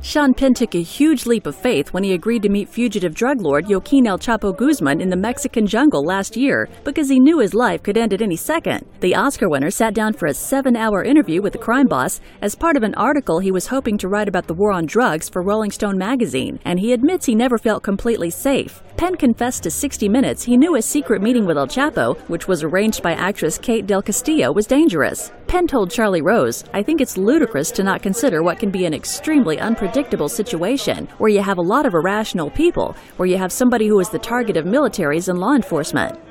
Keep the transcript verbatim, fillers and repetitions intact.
Sean Penn took a huge leap of faith when he agreed to meet fugitive drug lord Joaquin El Chapo Guzman in the Mexican jungle last year because he knew his life could end at any second. The Oscar winner sat down for a seven-hour interview with the crime boss as part of an article he was hoping to write about the war on drugs for Rolling Stone magazine, and he admits he never felt completely safe. Penn confessed to sixty minutes he knew a secret meeting with El Chapo, which was arranged by actress Kate Del Castillo, was dangerous. Penn told Charlie Rose, "I think it's ludicrous to not consider what can be an extremely unpredictable situation where you have a lot of irrational people, where you have somebody who is the target of militaries and law enforcement."